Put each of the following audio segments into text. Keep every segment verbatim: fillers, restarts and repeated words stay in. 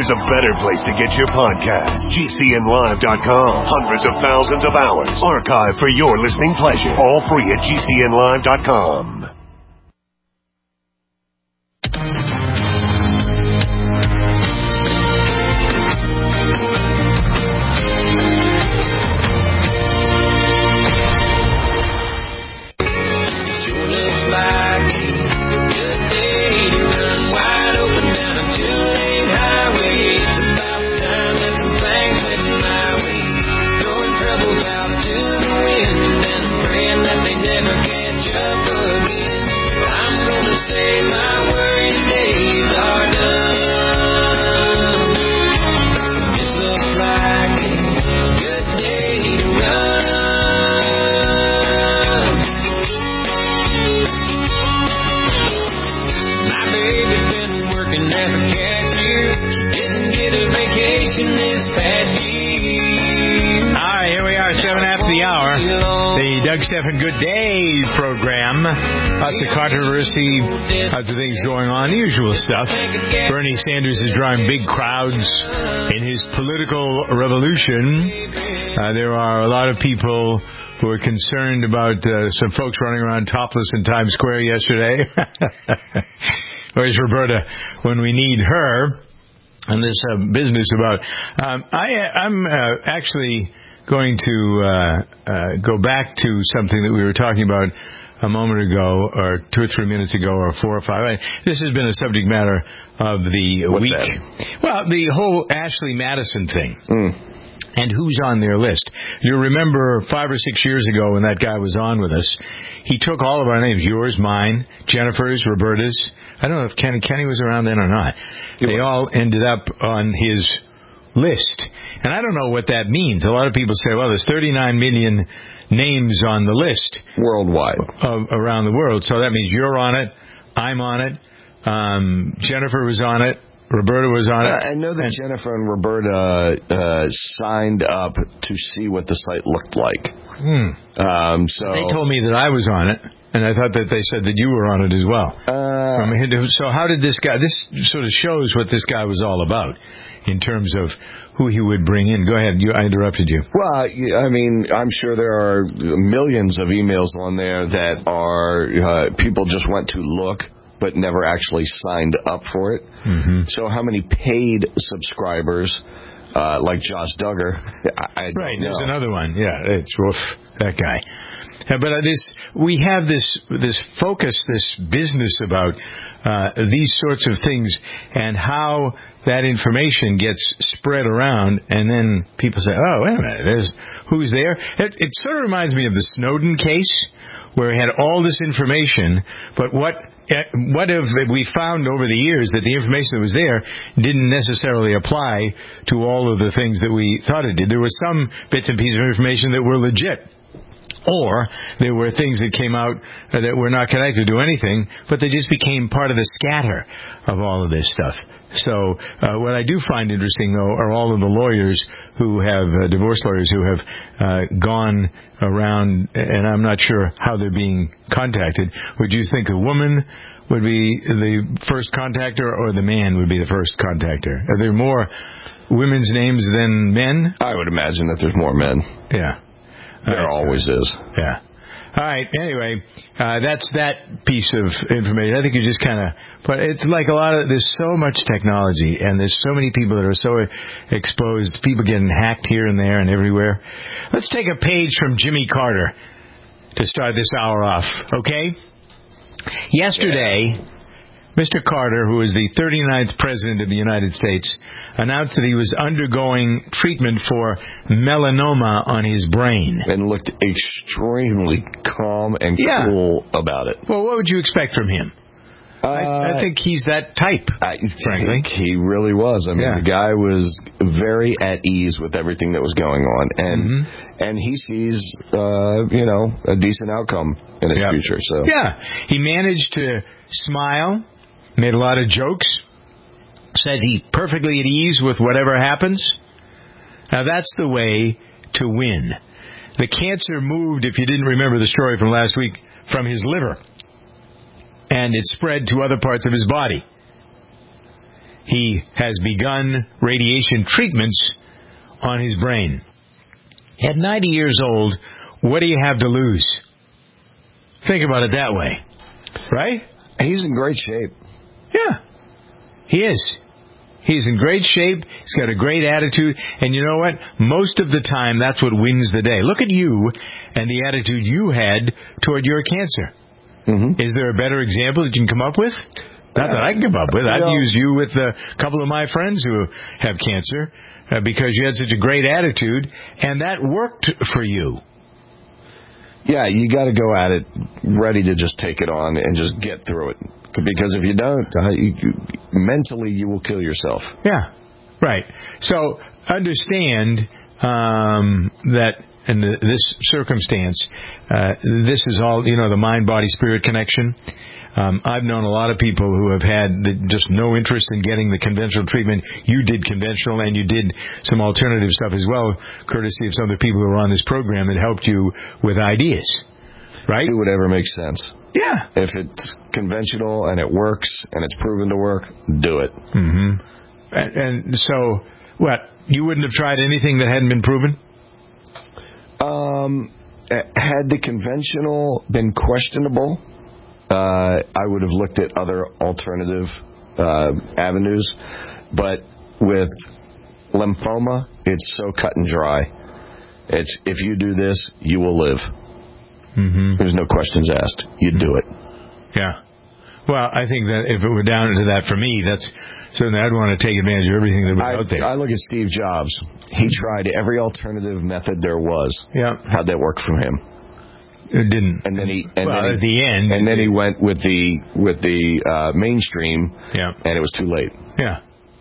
there's a better place to get your podcast. G C N live dot com. Hundreds of thousands of hours archived for your listening pleasure. All free at G C N live dot com. Stephen Good Day program. Lots of controversy, lots of things going on, usual stuff. Bernie Sanders is drawing big crowds in his political revolution. Uh, there are a lot of people who are concerned about uh, some folks running around topless in Times Square yesterday. Where's Roberta when we need her? And this uh, business about... Um, I, I'm uh, actually... going to uh, uh, go back to something that we were talking about a moment ago, or two or three minutes ago, or four or five. This has been a subject matter of the What's week. That? Well, the whole Ashley Madison thing. Mm. And who's on their list. You remember five or six years ago when that guy was on with us, he took all of our names, yours, mine, Jennifer's, Roberta's. I don't know if Kenny, Kenny was around then or not. They was. all ended up on his list. And I don't know what that means. A lot of people say, well, there's thirty-nine million names on the list. Worldwide. Of, around the world. So that means you're on it, I'm on it, um, Jennifer was on it, Roberta was on it. I know that and Jennifer and Roberta uh, signed up to see what the site looked like. Hmm. Um, so they told me that I was on it, and I thought that they said that you were on it as well. Uh, so how did this guy, this sort of shows what this guy was all about in terms of who he would bring in. Go ahead. You, I interrupted you. Well, I mean, I'm sure there are millions of emails on there that are uh, people just went to look but never actually signed up for it. Mm-hmm. So how many paid subscribers, uh, like Josh Duggar, I, I right, don't know. There's another one. Yeah, it's woof, that guy. Yeah, but uh, this, we have this this focus, this business about uh, these sorts of things and how that information gets spread around, and then people say, "Oh, wait a minute, there's who's there?" It, it sort of reminds me of the Snowden case, where we had all this information, but what what have we found over the years that the information that was there didn't necessarily apply to all of the things that we thought it did. There were some bits and pieces of information that were legit. Or there were things that came out uh, that were not connected to anything, but they just became part of the scatter of all of this stuff. So uh, what I do find interesting, though, are all of the lawyers who have, uh, divorce lawyers who have uh, gone around, and I'm not sure how they're being contacted. Would you think the woman would be the first contactor or the man would be the first contactor? Are there more women's names than men? I would imagine that there's more men. Yeah. There right, always so. is. Yeah. All right. Anyway, uh, that's that piece of information. I think you just kind of, but it's like a lot of, there's so much technology and there's so many people that are so exposed, people getting hacked here and there and everywhere. Let's take a page from Jimmy Carter to start this hour off, okay? Yesterday, yeah. Mister Carter, who is the thirty-ninth President of the United States, announced that he was undergoing treatment for melanoma on his brain. And looked extremely calm and yeah. cool about it. Well, what would you expect from him? Uh, I, I think he's that type, I frankly. think he really was. I mean, yeah. the guy was very at ease with everything that was going on. And mm-hmm. and he sees, uh, you know, a decent outcome in his yep. future. So Yeah. He managed to smile. Made a lot of jokes. Said he perfectly at ease with whatever happens. Now, that's the way to win. The cancer moved, if you didn't remember the story from last week, from his liver. And it spread to other parts of his body. he has begun radiation treatments on his brain. At ninety years old, what do you have to lose? Think about it that way, right? He's in great shape. Yeah, he is. He's in great shape. He's got a great attitude. And you know what? Most of the time, that's what wins the day. Look at you and the attitude you had toward your cancer. Mm-hmm. Is there a better example that you can come up with? Not that I can come up with. I've used you with a couple of my friends who have cancer uh, because you had such a great attitude, and that worked for you. Yeah, you got to go at it ready to just take it on and just get through it. Because if you don't, uh, you, you, mentally you will kill yourself. Yeah, right. So understand um, that in the, this circumstance, uh, this is all, you know, the mind-body-spirit connection. Um, I've known a lot of people who have had the, just no interest in getting the conventional treatment. You did conventional, and you did some alternative stuff as well, courtesy of some of the people who were on this program that helped you with ideas, right? Do whatever makes sense. Yeah. If it's conventional and it works and it's proven to work, do it. Mm-hmm. And, and so, what, you wouldn't have tried anything that hadn't been proven? Um, had the conventional been questionable, uh, I would have looked at other alternative uh, avenues. But with lymphoma, it's so cut and dry. It's if you do this, you will live. Mm-hmm. There's no questions asked. You do it. Yeah. Well, I think that if it were down to that for me, that's certainly I'd want to take advantage of everything that was I, out there. I look at Steve Jobs. He tried every alternative method there was. Yeah. How'd that work for him? It didn't. And then he and well, then he, at the end, and then he went with the with the uh, mainstream. Yeah. And it was too late. Yeah.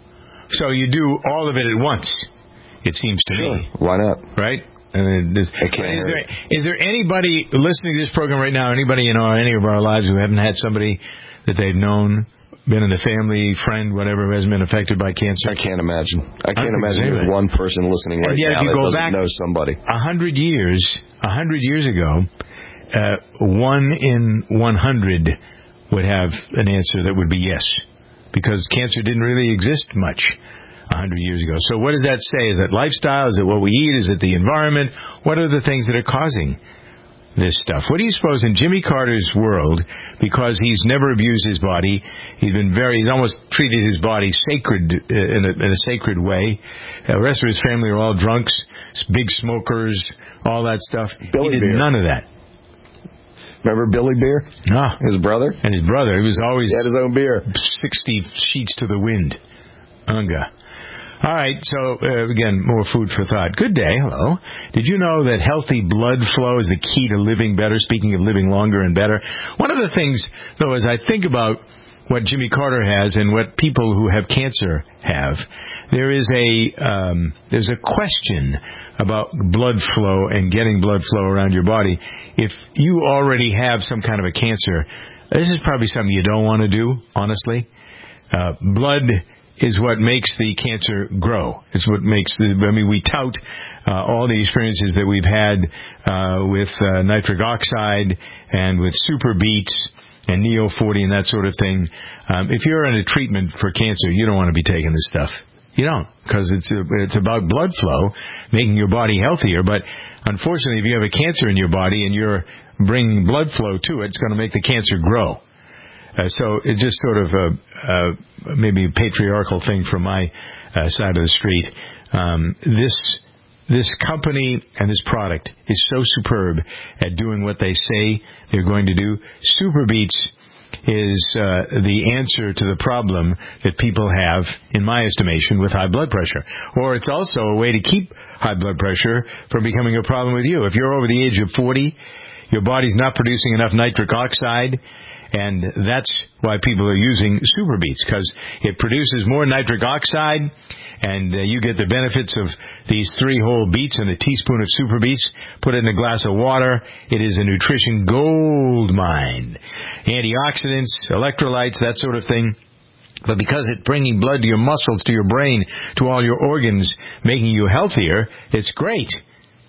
So you do all of it at once. It seems to sure. me. Why not? Right. And is, is there is there anybody listening to this program right now? Anybody in our any of our lives who haven't had somebody that they've known, been in the family, friend, whatever, who hasn't been affected by cancer? I can't imagine. I can't I imagine there's one person listening right and yet now if you that go doesn't back know somebody. A hundred years, a hundred years ago, uh, one in one hundred would have an answer that would be yes, because cancer didn't really exist much a hundred years ago. So what does that say? Is it lifestyle? Is it what we eat? Is it the environment? What are the things that are causing this stuff? What do you suppose in Jimmy Carter's world, because he's never abused his body, he's been very, he's almost treated his body sacred, uh, in, a, in a sacred way. Uh, the rest of his family are all drunks, big smokers, all that stuff. Billy he did Beer. none of that. Remember Billy Beer? No. His brother? And his brother. He was always... He had his own beer. sixty sheets to the wind. Unga. All right, so, uh, again, more food for thought. Good day, hello. Did you know that healthy blood flow is the key to living better? Speaking of living longer and better. One of the things, though, as I think about what Jimmy Carter has and what people who have cancer have, there is a um, there's a question about blood flow and getting blood flow around your body. If you already have some kind of a cancer, this is probably something you don't want to do, honestly. Uh, blood is what makes the cancer grow. It's what makes the, I mean, we tout uh, all the experiences that we've had uh, with uh, nitric oxide and with super beats and Neo forty and that sort of thing. Um, if you're in a treatment for cancer, you don't want to be taking this stuff. You don't, because it's a, it's about blood flow, making your body healthier. But unfortunately, if you have a cancer in your body and you're bringing blood flow to it, it's going to make the cancer grow. Uh, so it's just sort of a, uh, maybe a patriarchal thing from my uh, side of the street. Um, this this company and this product is so superb at doing what they say they're going to do. SuperBeets is uh, the answer to the problem that people have, in my estimation, with high blood pressure. Or it's also a way to keep high blood pressure from becoming a problem with you. If you're over the age of forty, your body's not producing enough nitric oxide, and that's why people are using SuperBeets, because it produces more nitric oxide, and uh, you get the benefits of these three whole beets and a teaspoon of SuperBeets. Put it in a glass of water. It is a nutrition gold mine. Antioxidants, electrolytes, that sort of thing. But because it's bringing blood to your muscles, to your brain, to all your organs, making you healthier, it's great.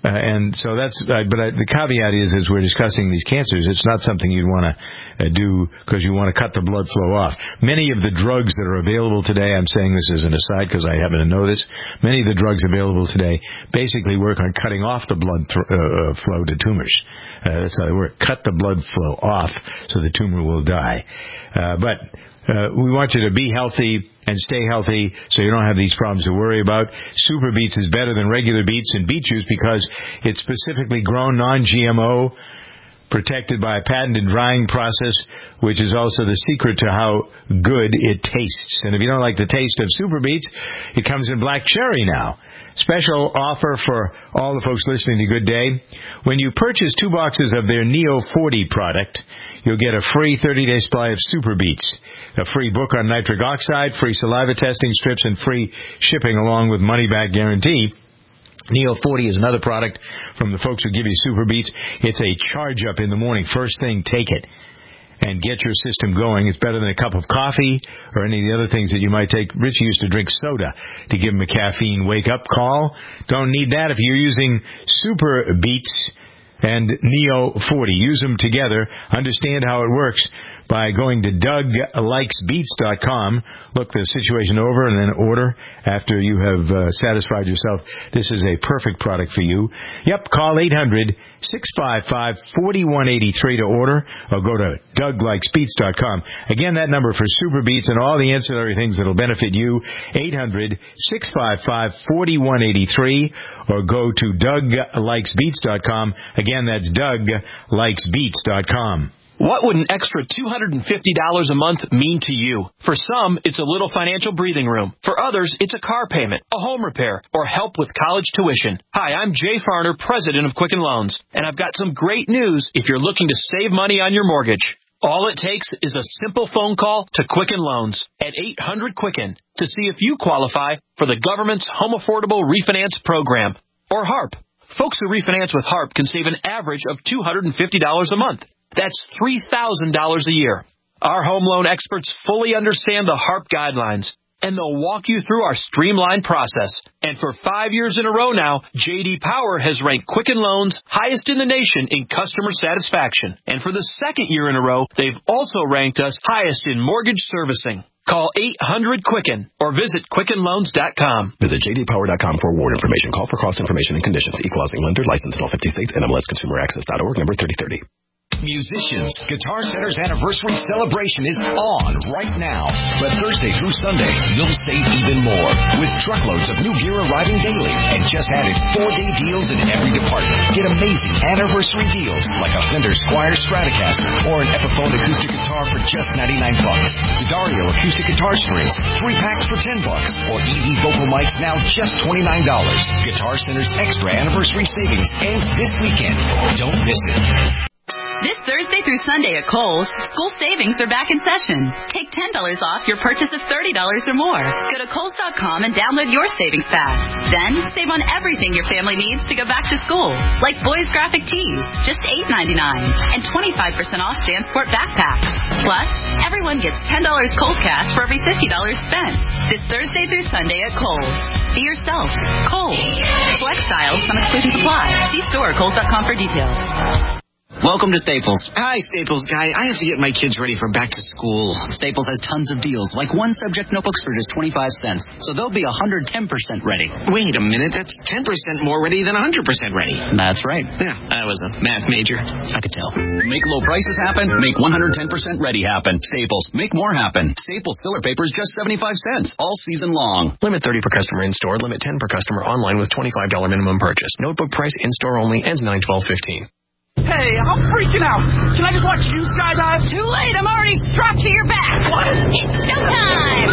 Uh, and so that's, uh, but I, the caveat is, as we're discussing these cancers, it's not something you'd want to uh, do because you want to cut the blood flow off. Many of the drugs that are available today, I'm saying this as an aside because I happen to know this, many of the drugs available today basically work on cutting off the blood th- uh, flow to tumors. Uh, that's how they work. Cut the blood flow off so the tumor will die. Uh, but Uh, we want you to be healthy and stay healthy so you don't have these problems to worry about. Super Beets is better than regular beets and beet juice because it's specifically grown non-G M O, protected by a patented drying process, which is also the secret to how good it tastes. And if you don't like the taste of Super Beets, it comes in black cherry now. Special offer for all the folks listening to Good Day. When you purchase two boxes of their Neo forty product, you'll get a free thirty-day supply of Super Beets, a free book on nitric oxide, free saliva testing strips, and free shipping along with money-back guarantee. Neo forty is another product from the folks who give you Super Beets. It's a charge-up in the morning. First thing, take it and get your system going. It's better than a cup of coffee or any of the other things that you might take. Richie used to drink soda to give him a caffeine wake-up call. Don't need that if you're using Super Beets and Neo forty. Use them together. Understand how it works by going to Doug Likes Beets dot com. Look the situation over and then order after you have uh, satisfied yourself. This is a perfect product for you. Yep, call eight hundred, six five five, four one eight three to order or go to Doug Likes Beets dot com. Again, that number for Super Beets and all the ancillary things that will benefit you, eight hundred, six five five, four one eight three or go to Doug Likes Beets dot com. Again, that's Doug Likes Beets dot com. What would an extra two hundred fifty dollars a month mean to you? For some, it's a little financial breathing room. For others, it's a car payment, a home repair, or help with college tuition. Hi, I'm Jay Farner, president of Quicken Loans, and I've got some great news if you're looking to save money on your mortgage. All it takes is a simple phone call to Quicken Loans at eight hundred Quicken to see if you qualify for the government's Home Affordable Refinance Program, or HARP. Folks who refinance with HARP can save an average of two hundred fifty dollars a month. That's three thousand dollars a year. Our home loan experts fully understand the HARP guidelines, and they'll walk you through our streamlined process. And for five years in a row now, J D Power has ranked Quicken Loans highest in the nation in customer satisfaction. And for the second year in a row, they've also ranked us highest in mortgage servicing. Call eight hundred Quicken or visit Quicken Loans dot com. Visit J D Power dot com for award information. Call for cost information and conditions. Equal housing lender. Licensed in all fifty states. N M L S Consumer Access dot org. Number thirty thirty. Musicians, Guitar Center's anniversary celebration is on right now. But Thursday through Sunday, you'll save even more with truckloads of new gear arriving daily and just added four-day deals in every department. Get amazing anniversary deals like a Fender Squier Stratocaster or an Epiphone acoustic guitar for just ninety-nine bucks. The Dario acoustic guitar strings, three packs for ten bucks, or E V vocal mic now just twenty-nine dollars. Guitar Center's extra anniversary savings ends this weekend. Don't miss it. This Thursday through Sunday at Kohl's, school savings are back in session. Take ten dollars off your purchase of thirty dollars or more. Go to Kohl's dot com and download your savings pack. Then save on everything your family needs to go back to school, like boys' graphic tees, just eight ninety-nine, and twenty-five percent off JanSport backpacks. Plus, everyone gets ten dollars Kohl's cash for every fifty dollars spent. This Thursday through Sunday at Kohl's. Be yourself. Kohl's. Select styles, some exclusions apply. See store at Kohl's dot com for details. Welcome to Staples. Hi, Staples guy. I have to get my kids ready for back to school. Staples has tons of deals, like one subject notebooks for just twenty-five cents. So they'll be one hundred ten percent ready. Wait a minute. That's ten percent more ready than one hundred percent ready. That's right. Yeah, I was a math major. I could tell. Make low prices happen. Make one hundred ten percent ready happen. Staples. Make more happen. Staples filler paper is just seventy-five cents all season long. Limit thirty per customer in-store. Limit ten per customer online with twenty-five dollars minimum purchase. Notebook price in-store only. Ends nine twelve fifteen. Hey, I'm freaking out. Can I just watch you skydive? Too late. I'm already strapped to your back. What? It's showtime.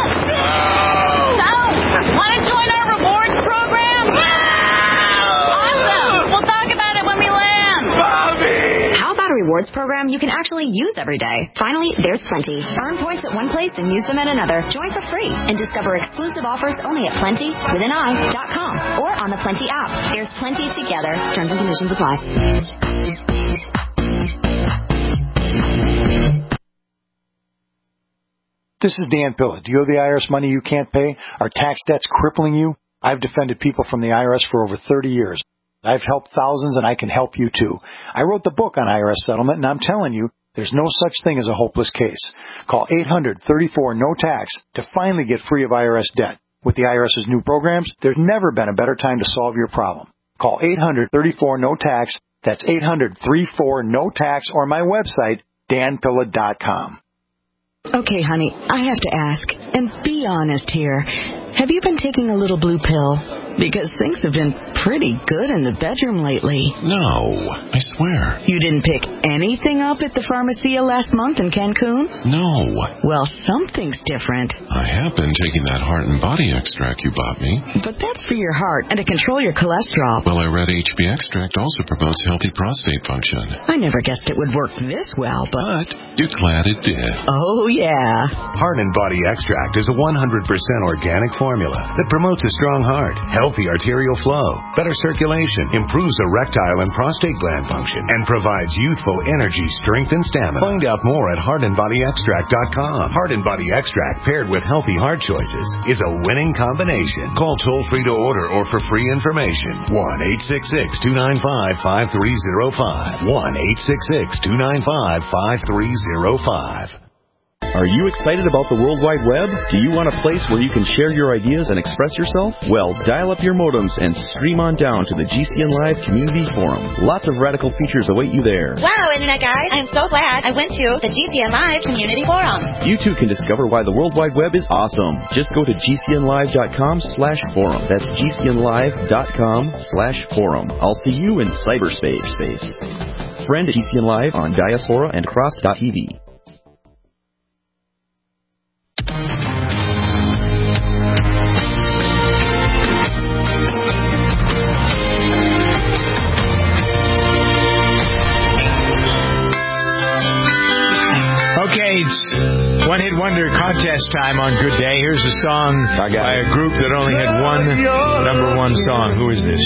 So, want to join our rewards program? Awesome. We'll talk about it when we land. Bobby! How about a rewards program you can actually use every day? Finally, there's Plenty. Earn points at one place and use them at another. Join for free and discover exclusive offers only at Plenty with an I dot com or on the Plenty app. There's Plenty together. Terms and conditions apply. This is Dan Pilla. Do you owe the I R S money you can't pay? Are tax debts crippling you? I've defended people from the I R S for over thirty years. I've helped thousands, and I can help you too. I wrote the book on I R S settlement, and I'm telling you, there's no such thing as a hopeless case. Call eight hundred, thirty-four, no tax to finally get free of I R S debt. With the IRS's new programs, there's never been a better time to solve your problem. Call eight hundred, thirty-four, no tax. That's eight hundred, thirty-four, no tax, or my website, dan pilla dot com. Okay, honey, I have to ask, and be honest here. Have you been taking a little blue pill? Because things have been pretty good in the bedroom lately. No, I swear. You didn't pick anything up at the Pharmacia last month in Cancun? No. Well, something's different. I have been taking that heart and body extract you bought me. But that's for your heart and to control your cholesterol. Well, I read H B extract also promotes healthy prostate function. I never guessed it would work this well, but... But you're glad it did. Oh, yeah. Heart and Body Extract is a one hundred percent organic formula that promotes a strong heart, healthy arterial flow, better circulation, improves erectile and prostate gland function, and provides youthful energy, strength, and stamina. Find out more at heart and body extract dot com. Heart and Body Extract paired with healthy heart choices is a winning combination. Call toll-free to order or for free information. one eight six six, two nine five, five three zero five. one eight six six, two nine five, five three zero five. Are you excited about the World Wide Web? Do you want a place where you can share your ideas and express yourself? Well, dial up your modems and stream on down to the G C N Live Community Forum. Lots of radical features await you there. Wow, Internet guys, I'm so glad I went to the G C N Live Community Forum. You too can discover why the World Wide Web is awesome. Just go to G C N live dot com slash forum. That's G C N live dot com slash forum. I'll see you in cyberspace. Space. Friend G C N Live on Diaspora and Cross dot T V. Okay, it's one-hit wonder contest time on Good Day. Here's a song by a group that only had one number one song. Who is this?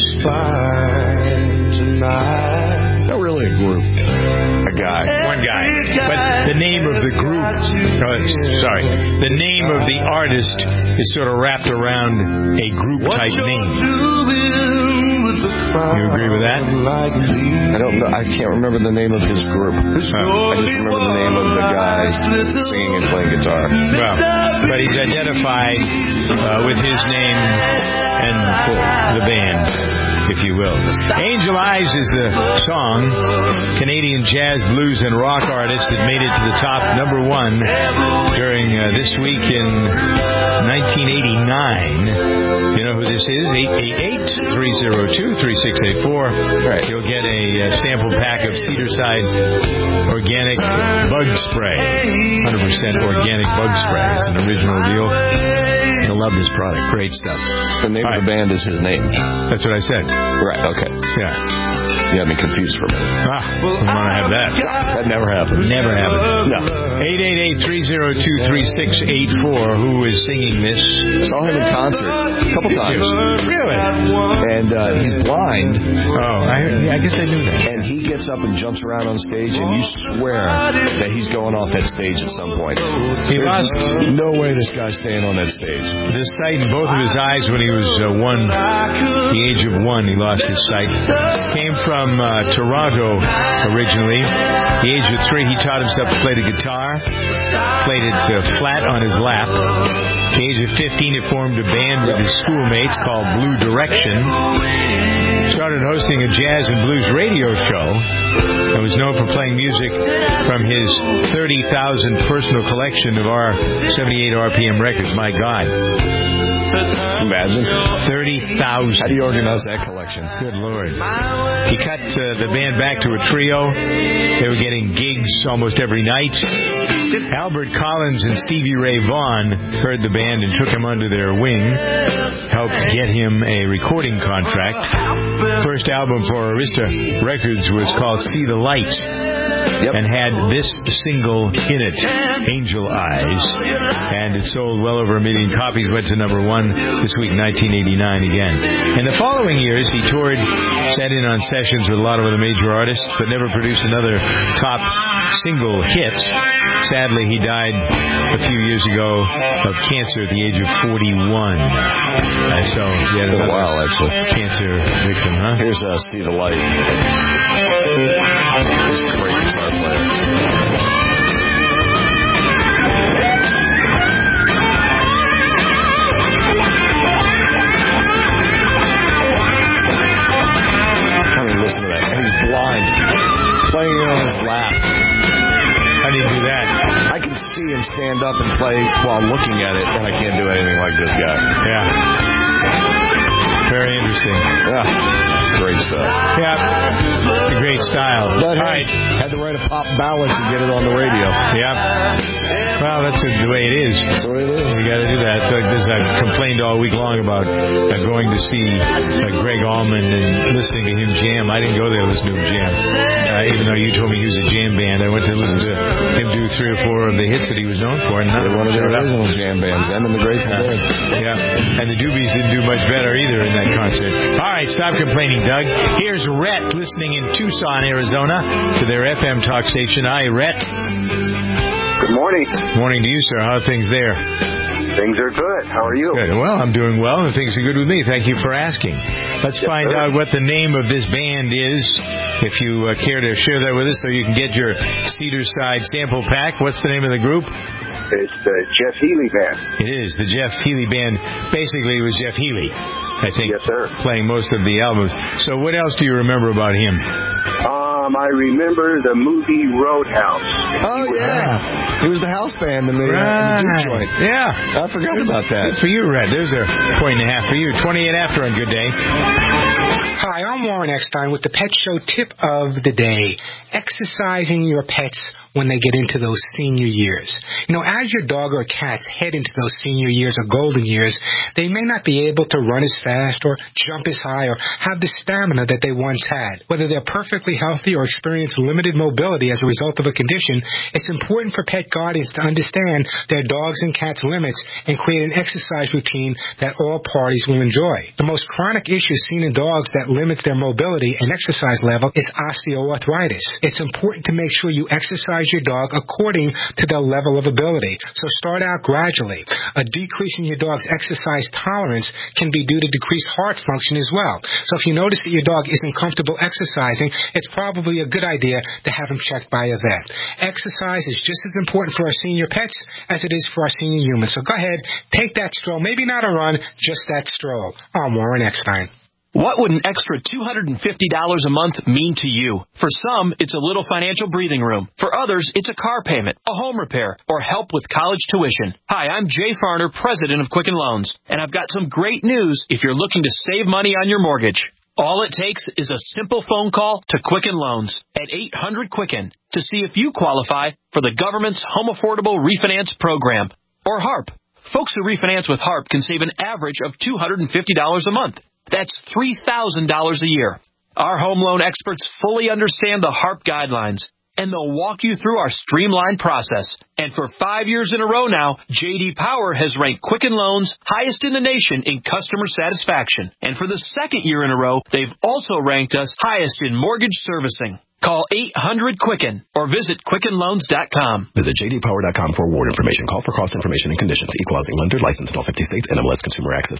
Not really a group. A guy. One guy. But the name of the group, oh, sorry, the name of the artist is sort of wrapped around a group-type name. You agree with that? I don't know. I can't remember the name of his group. Oh. I just remember the name of the guy singing and playing guitar. Well, but he's identified uh, with his name and the band, if you will. Angel Eyes is the song, Canadian jazz, blues, and rock artist that made it to the top number one during uh, this week in nineteen eighty-nine. You know who this is? eight eight eight, three oh two, three six eight four. Right. You'll get a uh, sample pack of Cedarside organic bug spray. one hundred percent organic bug spray. It's an original deal. You'll love this product. Great stuff. The name All of right. the band is his name. That's what I said. Right, okay. Yeah. You had me confused for a minute. Ah, I want to have that. That never happens. Never happens. No. eight eight eight, three oh two, three six eight four. Who is singing this? Saw him in concert a couple times. Really? And uh, he's blind. Oh, I, yeah, I guess I knew that. And he gets up and jumps around on stage, and you swear that he's going off that stage at some point. He There's lost. No way this guy's staying on that stage. The sight in both of his eyes when he was uh, one, the age of one, he lost his sight. Came from uh, Toronto originally. At the age of three, he taught himself to play the guitar. Played it uh, flat on his lap. At the age of fifteen, he formed a band with his schoolmates called Blue Direction. Started hosting a jazz and blues radio show and was known for playing music from his thirty thousand personal collection of our seventy-eight R P M records. My God. Imagine. thirty thousand. How do you organize that collection? Good Lord. He cut uh, the band back to a trio. They were getting gigs almost every night. Albert Collins and Stevie Ray Vaughan heard the band and took him under their wing, helped get him a recording contract. First album for Arista Records was called See the Light. Yep. And had this single in it, Angel Eyes, and it sold well over a million copies, went to number one this week, nineteen eighty-nine again. In the following years, he toured, sat in on sessions with a lot of other major artists, but never produced another top single hit. Sadly, he died a few years ago of cancer at the age of forty-one. Uh, so yet Been a another while, actually. cancer victim, huh? Here's uh, See the Light. He's a great guitar player. I mean, listen to that. And he's blind. Playing it on his lap. How do you do that? I can see him stand up and play while looking at it, and I can't do anything like this guy. Yeah. Very interesting. Yeah. Great stuff. Yeah. A great style. But, All hey, right. had to write a pop ballad to get it on the radio. Yeah. Well, that's the way it is. That's what it is. You got to do that. So as I've complained all week long about uh, going to see uh, Greg Allman and listening to him jam. I didn't go there to listen to him jam. Uh, even though you told me he was a jam band, I went to listen to him do three or four of the hits that he was known for. And one of their original jam bands, them and the Grateful Dead. Yeah. And the Doobies didn't do much better either in that concert. All right, stop complaining, Doug. Here's Rhett listening in Tucson, Arizona to their F M talk station. Hi, Rhett. Good morning. Morning to you, sir. How are things there? Things are good. How are you? Good. Well, I'm doing well, and things are good with me. Thank you for asking. Let's yes, find sir. out what the name of this band is, if you uh, care to share that with us so you can get your Cedar Side sample pack. What's the name of the group? It's the Jeff Healey Band. It is. The Jeff Healey Band. Basically, it was Jeff Healey, I think, yes, sir. playing most of the albums. So what else do you remember about him? Um, I remember the movie Roadhouse. Oh, yeah. It was the house band in the, right. uh, in the Duke joint. Yeah. I forgot about that. Good for you, Red. There's a point and a half for you. twenty-eight after on Good Day. Hi, I'm Warren Eckstein with the Pet Show tip of the day. Exercising your pets when they get into those senior years. You know, as your dog or cats head into those senior years or golden years, they may not be able to run as fast or jump as high or have the stamina that they once had. Whether they're perfectly healthy or experience limited mobility as a result of a condition, it's important for pet guardians to understand their dogs and cats' limits and create an exercise routine that all parties will enjoy. The most chronic issue seen in dogs that limits their mobility and exercise level is osteoarthritis. It's important to make sure you exercise your dog according to their level of ability. So start out gradually. A decrease in your dog's exercise tolerance can be due to decreased heart function as well. So if you notice that your dog isn't comfortable exercising, it's probably a good idea to have him checked by a vet. Exercise is just as important for our senior pets as it is for our senior humans. So go ahead, take that stroll. Maybe not a run, just that stroll. I'm Warren Eckstein. What would an extra two hundred fifty dollars a month mean to you? For some, it's a little financial breathing room. For others, it's a car payment, a home repair, or help with college tuition. Hi, I'm Jay Farner, president of Quicken Loans, and I've got some great news if you're looking to save money on your mortgage. All it takes is a simple phone call to Quicken Loans at eight hundred Quicken to see if you qualify for the government's Home Affordable Refinance Program, or HARP. Folks who refinance with HARP can save an average of two hundred fifty dollars a month. That's three thousand dollars a year. Our home loan experts fully understand the HARP guidelines, and they'll walk you through our streamlined process. And for five years in a row now, J D Power has ranked Quicken Loans highest in the nation in customer satisfaction. And for the second year in a row, they've also ranked us highest in mortgage servicing. Call eight hundred Quicken or visit Quicken Loans dot com. Visit J D Power dot com for award information. Call for cost information and conditions. Equal housing lender, licensed in all fifty states, N M L S Consumer Access.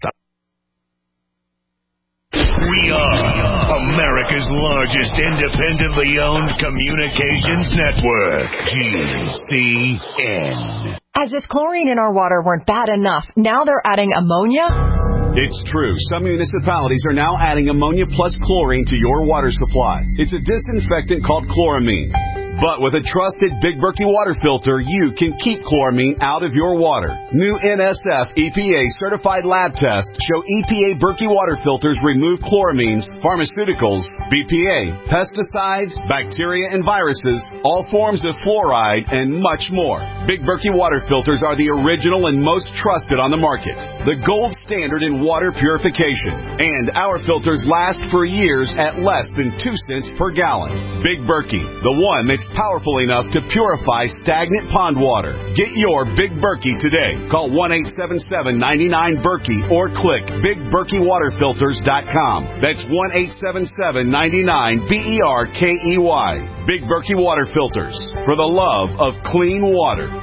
We are America's largest independently owned communications network, G C N. As if chlorine in our water weren't bad enough, now they're adding ammonia? It's true. Some municipalities are now adding ammonia plus chlorine to your water supply. It's a disinfectant called chloramine. But with a trusted Big Berkey water filter, you can keep chloramine out of your water. New N S F E P A certified lab tests show E P A Berkey water filters remove chloramines, pharmaceuticals, B P A, pesticides, bacteria and viruses, all forms of fluoride, and much more. Big Berkey water filters are the original and most trusted on the market. The gold standard in water purification. And our filters last for years at less than two cents per gallon. Big Berkey, the one that's powerful enough to purify stagnant pond water. Get your Big Berkey today. Call one eight seven seven, nine nine, Berkey or click big berkey water filters dot com. That's one eight seven seven, nine nine, B E R K E Y. Big Berkey Water Filters, for the love of clean water.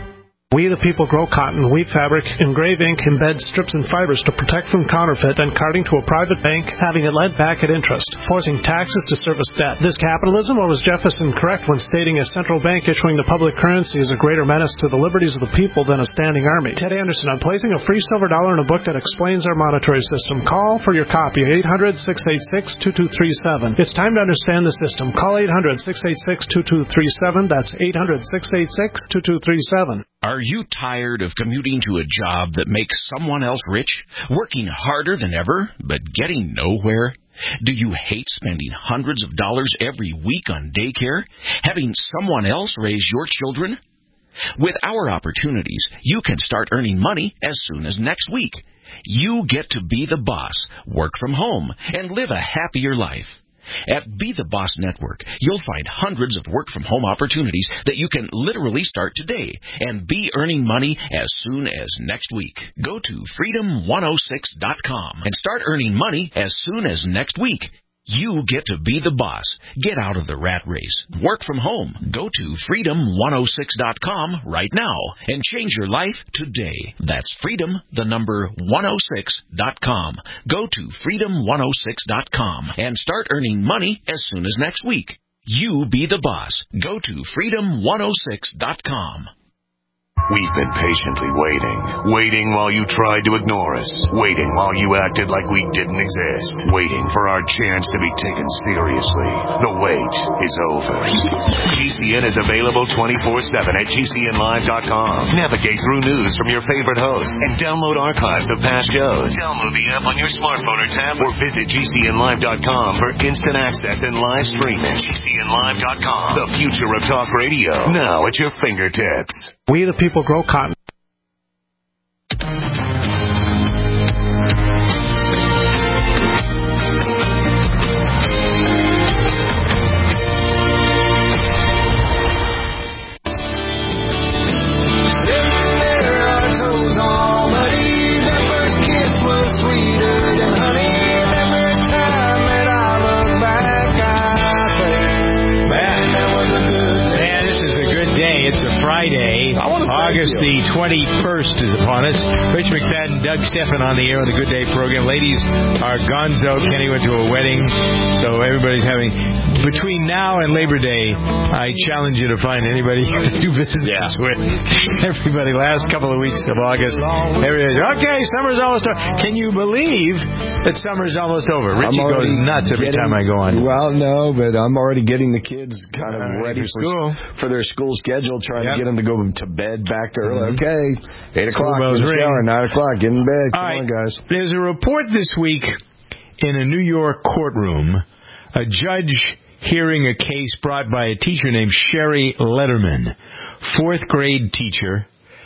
We the people grow cotton, weave fabric, engrave ink, embed strips and fibers to protect from counterfeit and carting to a private bank, having it lent back at interest, forcing taxes to service debt. This capitalism, or was Jefferson correct when stating a central bank issuing the public currency is a greater menace to the liberties of the people than a standing army? Ted Anderson, I'm placing a free silver dollar in a book that explains our monetary system. Call for your copy, eight hundred, six eight six, two two three seven. It's time to understand the system. Call eight hundred, six eight six, two two three seven. That's eight hundred, six eight six, two two three seven. Are you tired of commuting to a job that makes someone else rich, working harder than ever, but getting nowhere? Do you hate spending hundreds of dollars every week on daycare, having someone else raise your children? With our opportunities, you can start earning money as soon as next week. You get to be the boss, work from home, and live a happier life. At Be the Boss Network, you'll find hundreds of work-from-home opportunities that you can literally start today and be earning money as soon as next week. Go to freedom one oh six dot com and start earning money as soon as next week. You get to be the boss. Get out of the rat race. Work from home. Go to freedom one oh six dot com right now and change your life today. That's freedom, the number one oh six dot com. Go to freedom one oh six dot com and start earning money as soon as next week. You be the boss. Go to freedom one oh six dot com. We've been patiently waiting. Waiting while you tried to ignore us. Waiting while you acted like we didn't exist. Waiting for our chance to be taken seriously. The wait is over. G C N is available twenty-four seven at G C N live dot com. Navigate through news from your favorite hosts and download archives of past shows. Download the app on your smartphone or tablet or visit G C N live dot com for instant access and live streaming. G C N live dot com. The future of talk radio. Now at your fingertips. We the people grow cotton. Friday, August the twenty-first is upon us. Rich McFadden, Doug Stephan on the air on the Good Day program. Ladies are gonzo. Kenny went to a wedding, so everybody's having... Between now and Labor Day, I challenge you to find anybody to do business yeah. with. Everybody, last couple of weeks of August, everybody's, okay, summer's almost over. Can you believe that summer's almost over? Richie goes nuts every getting, time I go on. Well, no, but I'm already getting the kids kind of uh, ready for, school. for their school schedule, trying yep. to get them to go to bed back early. Mm-hmm. Okay, eight o'clock, in the shower, nine o'clock, get in bed. Come right. on, guys. There's a report this week in a New York courtroom. A judge hearing a case brought by a teacher named Sherry Letterman, fourth grade teacher.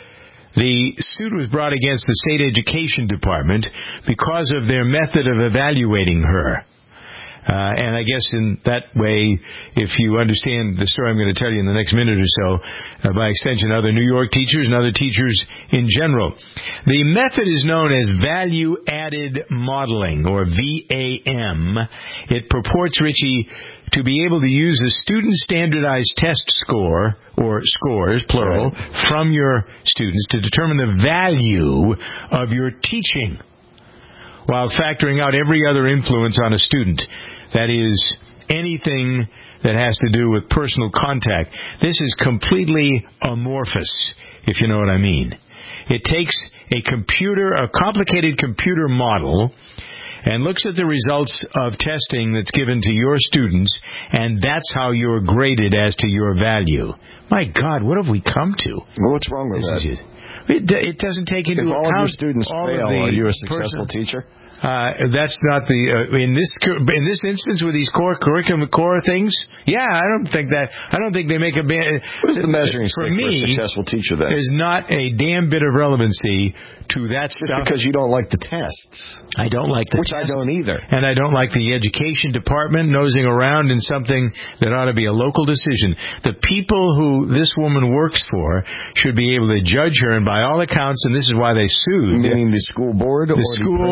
The suit was brought against the state education department because of their method of evaluating her. Uh, and I guess in that way, if you understand the story I'm going to tell you in the next minute or so, uh, by extension, other New York teachers and other teachers in general. The method is known as value-added modeling, or V A M. It purports, Richie, to be able to use a student standardized test score, or scores, plural, right. from your students to determine the value of your teaching, while factoring out every other influence on a student. That is, anything that has to do with personal contact. This is completely amorphous, if you know what I mean. It takes a computer, a complicated computer model, and looks at the results of testing that's given to your students, and that's how you're graded as to your value. My God, what have we come to? Well, what's wrong with this that? It, it doesn't take into if account all of your students all fail, of the are you a successful person- teacher? Uh, that's not the uh, in this in this instance with these core curriculum core things. Yeah, I don't think that. I don't think they make a. Ba- what is the measuring for stick me, for a successful teacher? Then there's not a damn bit of relevancy to that Just stuff. Because you don't like the tests. I don't like the Which tests. I don't either. And I don't like the education department nosing around in something that ought to be a local decision. The people who this woman works for should be able to judge her, and by all accounts, and this is why they sued. Meaning the school board the or school the principal?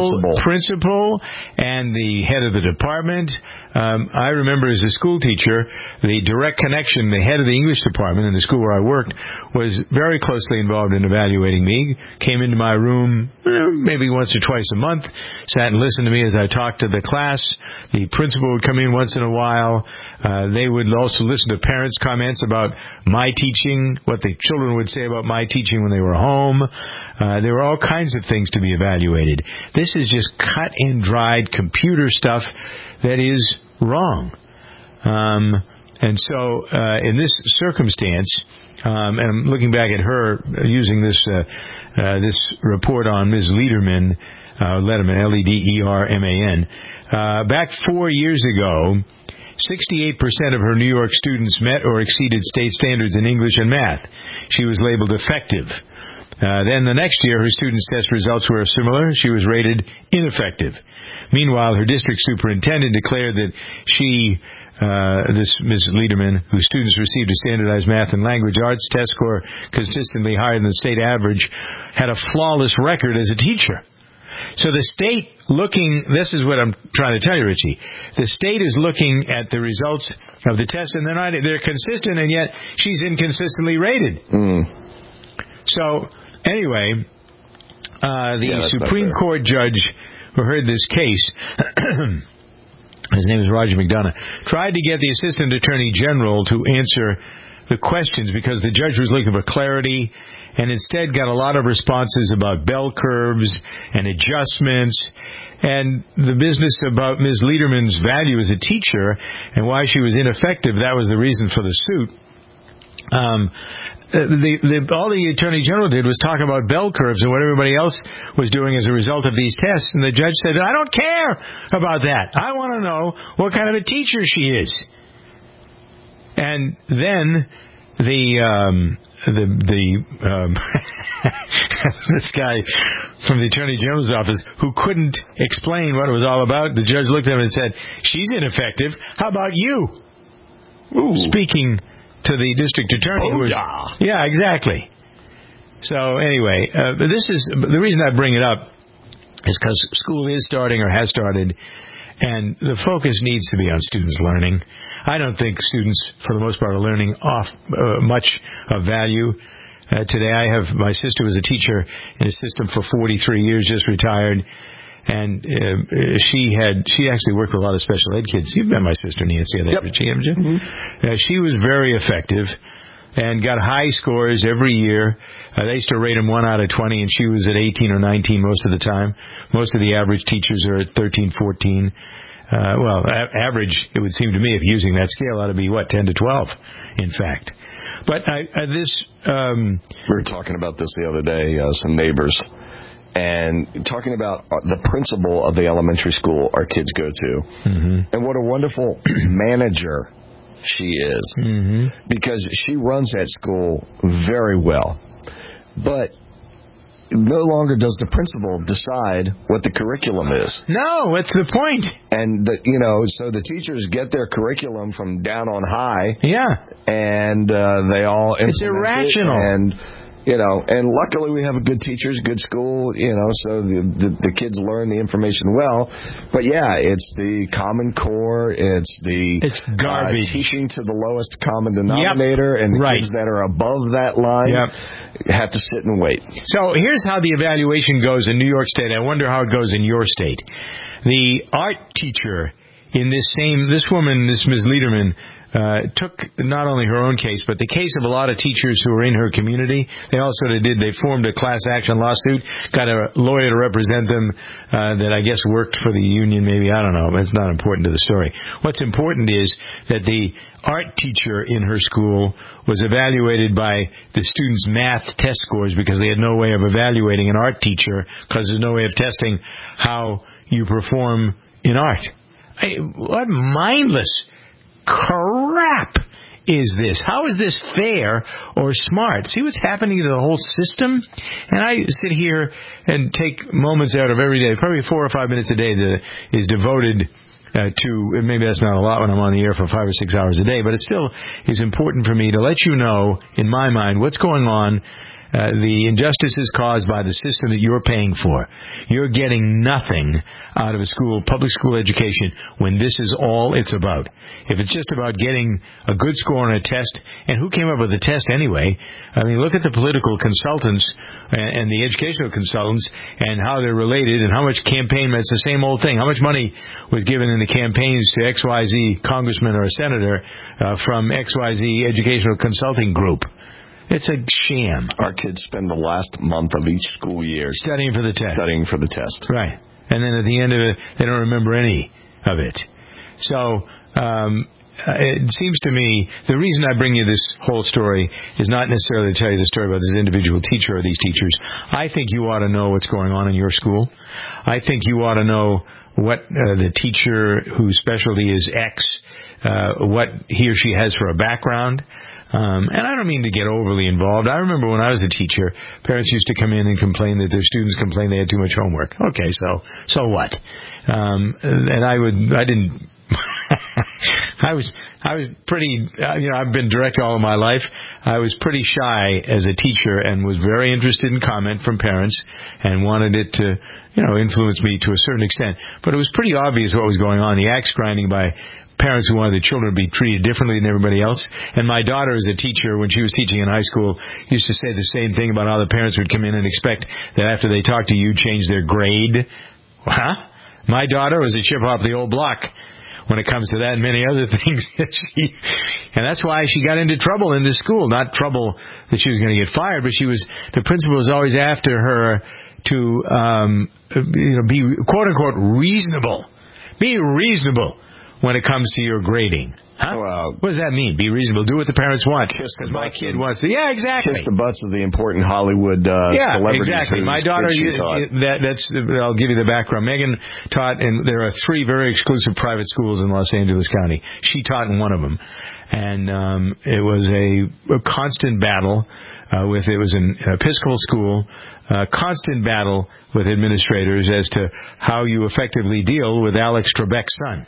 principal and the head of the department. Um, I remember as a school teacher, the direct connection, the head of the English department in the school where I worked was very closely involved in evaluating me, came into my room maybe once or twice a month, sat and listened to me as I talked to the class. The principal would come in once in a while. Uh, they would also listen to parents' comments about my teaching, what the children would say about my teaching when they were home. Uh, there were all kinds of things to be evaluated. This is just cut and dried computer stuff that is wrong. Um, and so, uh, in this circumstance, um, and I'm looking back at her using this, uh, uh, this report on Miz Lederman, uh, Lederman, L E D E R M A N, uh, back four years ago, sixty-eight percent of her New York students met or exceeded state standards in English and math. She was labeled effective. Uh, then the next year, her students' test results were similar. She was rated ineffective. Meanwhile, her district superintendent declared that she, uh, this Miz Lederman, whose students received a standardized math and language arts test score consistently higher than the state average, had a flawless record as a teacher. So the state looking, this is what I'm trying to tell you, Richie. The state is looking at the results of the test, and they're not, they're consistent, and yet she's inconsistently rated. Mm. So, anyway, uh, the yeah, Supreme Court judge who heard this case, his name is Roger McDonough, tried to get the Assistant Attorney General to answer the questions because the judge was looking for clarity, and instead got a lot of responses about bell curves and adjustments and the business about Miz Lederman's value as a teacher and why she was ineffective. That was the reason for the suit. Um, the, the, all the Attorney General did was talk about bell curves and what everybody else was doing as a result of these tests, and the judge said, I don't care about that. I want to know what kind of a teacher she is. And then the... Um, The the um, this guy from the Attorney General's office who couldn't explain what it was all about, the judge looked at him and said, "She's ineffective. How about you?" Ooh. Speaking to the district attorney, oh, who was yeah. yeah, exactly. So anyway, uh, this is the reason I bring it up is because school is starting or has started. And the focus needs to be on students learning. I don't think students, for the most part, are learning off uh, much of value. Uh, today I have, my sister was a teacher in a system for forty-three years, just retired. And uh, she had, she actually worked with a lot of special ed kids. You've met my sister, Nancy, yep. Richie, haven't you? Mm-hmm. Uh, she was very effective and got high scores every year. Uh, they used to rate them one out of twenty, and she was at eighteen or nineteen most of the time. Most of the average teachers are at thirteen, fourteen. Uh, well, a- average, it would seem to me, if using that scale, ought to be, what, ten to twelve, in fact. But I, I, this... Um, we were talking about this the other day, uh, some neighbors, and talking about the principal of the elementary school our kids go to, mm-hmm. and what a wonderful manager she is, mm-hmm. because she runs that school very well. But no longer does the principal decide what the curriculum is. No, what's the point? And, the, you know, so the teachers get their curriculum from down on high. Yeah. And uh, they all implement It's irrational. It and... You know, and luckily we have a good teachers, good school, you know, so the, the the kids learn the information well. But yeah, it's the Common Core, it's the it's garbage. Uh, teaching to the lowest common denominator, yep. and the right. kids that are above that line yep. have to sit and wait. So here's how the evaluation goes in New York State. I wonder how it goes in your state. The art teacher in this same, this woman, this Miz Lederman, Uh, took not only her own case, but the case of a lot of teachers who were in her community. They also did, they formed a class action lawsuit, got a lawyer to represent them uh, that I guess worked for the union maybe, I don't know, it's not important to the story. What's important is that the art teacher in her school was evaluated by the students' math test scores because they had no way of evaluating an art teacher because there's no way of testing how you perform in art. I, what mindless crap is this? How is this fair or smart? See what's happening to the whole system? And I sit here and take moments out of every day, probably four or five minutes a day that is devoted uh, to, and maybe that's not a lot when I'm on the air for five or six hours a day, but it still is important for me to let you know, in my mind, what's going on Uh, the injustice is caused by the system that you're paying for. You're getting nothing out of a school, public school education, when this is all it's about. If it's just about getting a good score on a test, and who came up with the test anyway? I mean, look at the political consultants and, and the educational consultants and how they're related and how much campaign, it's the same old thing. How much money was given in the campaigns to X Y Z congressman or a senator uh, from X Y Z educational consulting group? It's a sham. Our kids spend the last month of each school year studying for the test. Studying for the test. Right. And then at the end of it, they don't remember any of it. So um, it seems to me the reason I bring you this whole story is not necessarily to tell you the story about this individual teacher or these teachers. I think you ought to know what's going on in your school. I think you ought to know what uh, the teacher whose specialty is X, uh, what he or she has for a background. Um, and I don't mean to get overly involved. I remember when I was a teacher, parents used to come in and complain that their students complained they had too much homework. Okay, so so what? Um, and I would, I didn't. I was, I was pretty. Uh, you know, I've been director all of my life. I was pretty shy as a teacher and was very interested in comment from parents and wanted it to, you know, influence me to a certain extent. But it was pretty obvious what was going on. The axe grinding by parents who wanted the children to be treated differently than everybody else. And my daughter, as a teacher, when she was teaching in high school, used to say the same thing about how the parents would come in and expect that after they talked to you, change their grade. Huh? My daughter was a chip off the old block when it comes to that and many other things. That she, and that's why she got into trouble in this school. Not trouble that she was going to get fired, but she was, the principal was always after her to, um, you know, be quote unquote reasonable. Be reasonable when it comes to your grading. Huh? Well, what does that mean? Be reasonable. Do what the parents want. Kiss the my butts kid of, wants to. Yeah, exactly. Kiss the butts of the important Hollywood uh, yeah, celebrities. Exactly. My daughter, you, that, that's. I'll give you the background. Megan taught, and there are three very exclusive private schools in Los Angeles County. She taught in one of them, and um, it was a, a constant battle uh, with. It was an Episcopal school. Uh, constant battle with administrators as to how you effectively deal with Alex Trebek's son.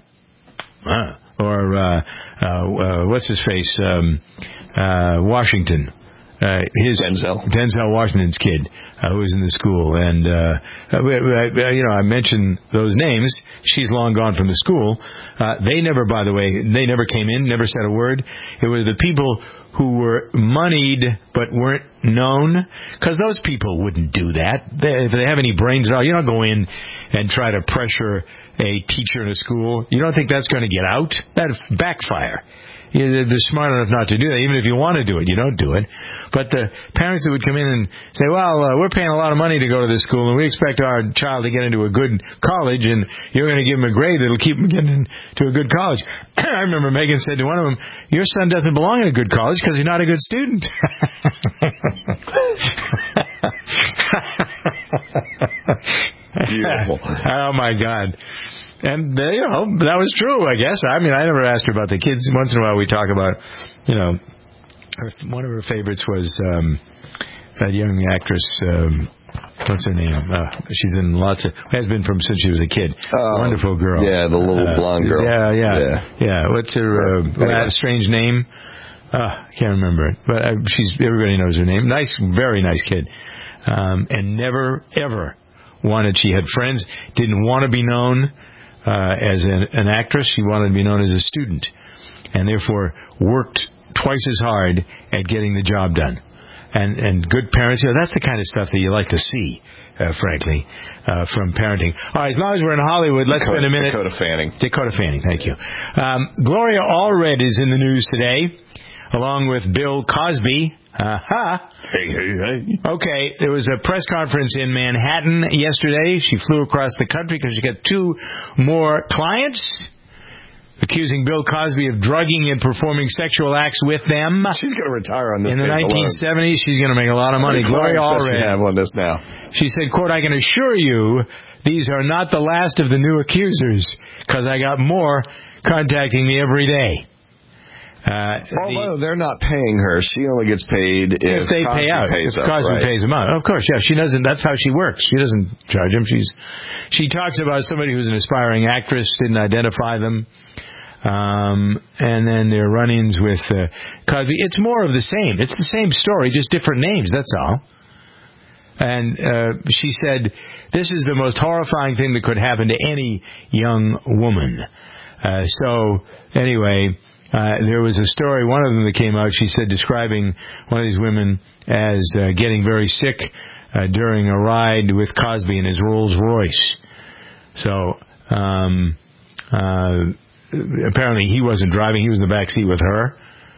Ah. Or, uh, uh, uh, what's his face? Um, uh, Washington. Uh, his Denzel. Denzel Washington's kid, uh, who was in the school. And, uh, uh, you know, I mentioned those names. She's long gone from the school. Uh, they never, by the way, they never came in, never said a word. It was the people who were moneyed but weren't known, because those people wouldn't do that. They, if they have any brains at all, you don't go in and try to pressure a teacher in a school. You don't think that's going to get out? That'd backfire. They're smart enough not to do that. Even if you want to do it, you don't do it. But the parents that would come in and say, well, uh, we're paying a lot of money to go to this school, and we expect our child to get into a good college, and you're going to give him a grade that'll keep him getting into a good college. I remember Megan said to one of them, your son doesn't belong in a good college because he's not a good student. Beautiful. Oh, my God. And, uh, you know, that was true, I guess. I mean, I never asked her about the kids. Once in a while we talk about, you know, her, one of her favorites was um, that young actress, um, what's her name? Uh, she's in lots of, has been from since she was a kid. Oh, wonderful girl. Yeah, the little uh, blonde girl. Yeah, yeah. Yeah. yeah. What's her uh, anyway. strange name? Uh, I can't remember it. But uh, she's, everybody knows her name. Nice, very nice kid. Um, and never, ever wanted, she had friends, didn't want to be known Uh, as an, an actress. She wanted to be known as a student, and therefore worked twice as hard at getting the job done. And and good parents, you know, that's the kind of stuff that you like to see, uh, frankly, uh, from parenting. All right, as long as we're in Hollywood, let's Dakota, spend a minute. Dakota Fanning. Dakota Fanning, thank you. Um, Gloria Allred is in the news today, along with Bill Cosby. Aha. Hey, hey, hey. Okay, there was a press conference in Manhattan yesterday. She flew across the country because she got two more clients accusing Bill Cosby of drugging and performing sexual acts with them. She's going to retire on this. In the nineteen seventies, she's going to make a lot of money. Gloria Allred have on this now. She said, quote, I can assure you these are not the last of the new accusers because I got more contacting me every day. Uh, Although the, they're not paying her, she only gets paid if, if they Cosby pay out. Pays if up, Cosby right? pays them out, of course, yeah. She doesn't. That's how she works. She doesn't charge them. She's she talks about somebody who's an aspiring actress, didn't identify them, um, and then their run-ins with uh, Cosby. It's more of the same. It's the same story, just different names. That's all. and uh, she said, this is the most horrifying thing that could happen to any young woman. Uh, so, anyway, uh, there was a story, one of them that came out, she said, describing one of these women as uh, getting very sick uh, during a ride with Cosby in his Rolls Royce. So, um, uh, apparently he wasn't driving, he was in the back seat with her.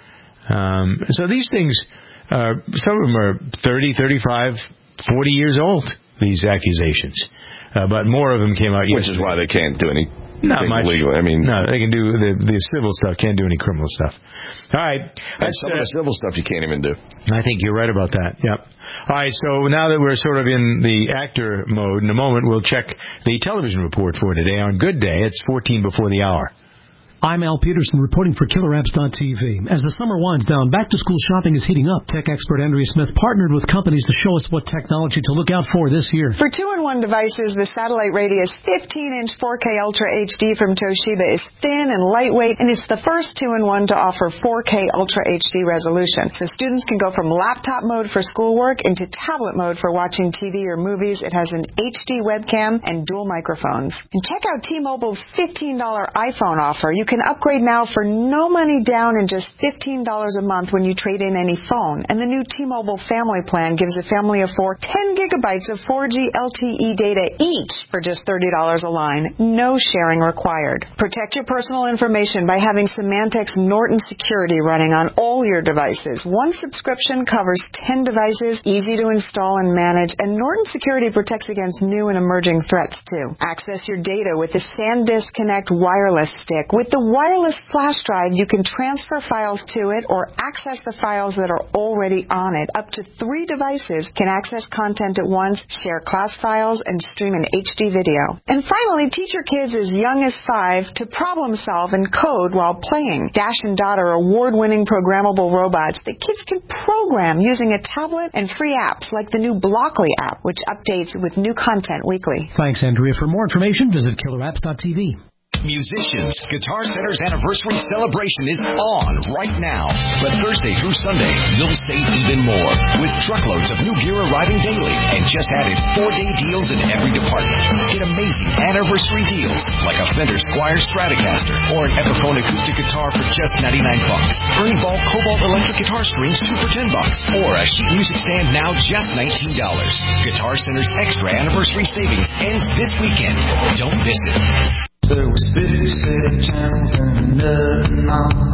Um, so these things, uh, some of them are thirty, thirty-five, forty years old, these accusations. Uh, but more of them came out yesterday. Which is why they can't do any Not much. legal. I mean, no, they can do the, the civil stuff, can't do any criminal stuff. All right. And some uh, of the civil stuff you can't even do. I think you're right about that. Yep. All right, so now that we're sort of in the actor mode, in a moment we'll check the television report for today on Good Day. It's fourteen before the hour. I'm Al Peterson reporting for Killer Apps dot T V. As the summer winds down, back-to-school shopping is heating up. Tech expert Andrea Smith partnered with companies to show us what technology to look out for this year. For two-in-one devices, the Satellite Radius fifteen-inch four K Ultra H D from Toshiba is thin and lightweight, and it's the first two-in-one to offer four K Ultra H D resolution. So students can go from laptop mode for schoolwork into tablet mode for watching T V or movies. It has an H D webcam and dual microphones. And check out T-Mobile's fifteen dollars iPhone offer. You can upgrade now for no money down and just fifteen dollars a month when you trade in any phone. And the new T-Mobile family plan gives a family of four ten gigabytes of four G L T E data each for just thirty dollars a line. No sharing required. Protect your personal information by having Symantec's Norton Security running on all your devices. One subscription covers ten devices, easy to install and manage, and Norton Security protects against new and emerging threats too. Access your data with the SanDisk Connect wireless stick. With the wireless flash drive, you can transfer files to it or access the files that are already on it. Up to three devices can access content at once, share class files, and stream an H D video. And finally, teach your kids as young as five to problem solve and code while playing. Dash and Dot are award-winning programmable robots that kids can program using a tablet and free apps like the new Blockly app, which updates with new content weekly. Thanks, Andrea. For more information, visit Killer Apps dot T V. Musicians, Guitar Center's anniversary celebration is on right now. But Thursday through Sunday, you'll save even more with truckloads of new gear arriving daily and just added four-day deals in every department. Get amazing anniversary deals like a Fender Squier Stratocaster or an Epiphone acoustic guitar for just ninety-nine bucks. Ernie Ball Cobalt electric guitar strings two for ten bucks, or a sheet music stand now just nineteen dollars. Guitar Center's extra anniversary savings ends this weekend. Don't miss it. There was fifty-six channels and nothing on.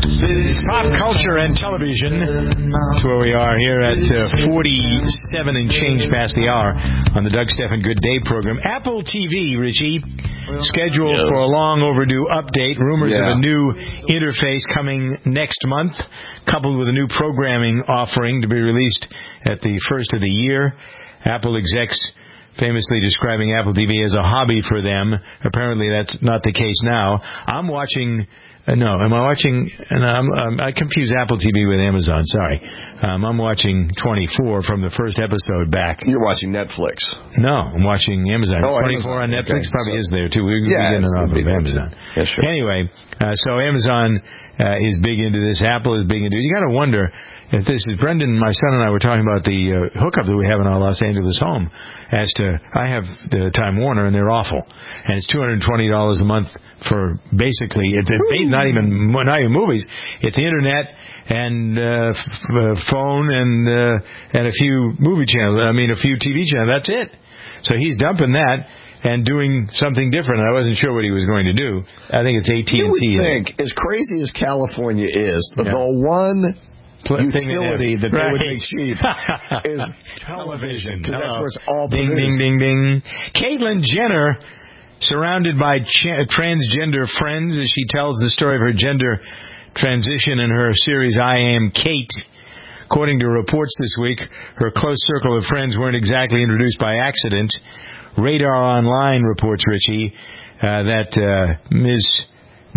Pop culture and television. That's where we are here at uh, forty-seven and change past the hour on the Doug Stephan Good Day program. Apple T V, Richie, scheduled for a long overdue update. Rumors Yeah. of a new interface coming next month, coupled with a new programming offering to be released at the first of the year. Apple execs famously describing Apple T V as a hobby for them. Apparently that's not the case now. I'm watching... Uh, no, am I watching... No, I'm, um, I confuse Apple T V with Amazon, sorry. Um, I'm watching twenty-four from the first episode back. You're watching Netflix. No, I'm watching Amazon. Oh, twenty-four Amazon. on Netflix Okay. probably So- is there, too. We're Yeah, getting it's it off big of there, Amazon. too. Yeah, sure. Anyway, uh, so Amazon uh, is big into this. Apple is big into it. You got to wonder if this is... Brendan, my son and I were talking about the uh, hookup that we have in our Los Angeles home as to... I have the Time Warner, and they're awful. And it's two hundred twenty dollars a month for basically... It's not even not even movies. It's the Internet and uh, f- uh, phone and uh, and a few movie channels. I mean, a few T V channels. That's it. So he's dumping that and doing something different. I wasn't sure what he was going to do. I think it's A T and T. You would think, as crazy as California is, the, Yeah. the one Pl- thing utility they have. that they would Right. make cheap is television, because that's Hello. where it's all Ding, produced. ding, ding, ding. Caitlyn Jenner, surrounded by ch- transgender friends as she tells the story of her gender transition in her series I Am Kate. According to reports this week, her close circle of friends weren't exactly introduced by accident. Radar Online reports, Richie, uh, that uh, Miz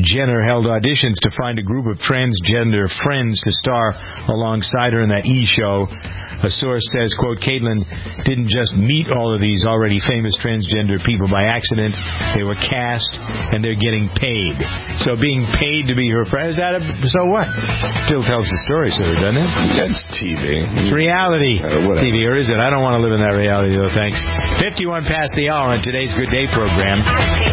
Jenner held auditions to find a group of transgender friends to star alongside her in that E! show. A source says, quote, Caitlyn didn't just meet all of these already famous transgender people by accident. They were cast, and they're getting paid. So being paid to be her friend, is that a, so what? Still tells the story, sir, doesn't it? That's T V. It's reality uh, T V, or is it? I don't want to live in that reality, though, thanks. fifty-one past the hour on today's Good Day program.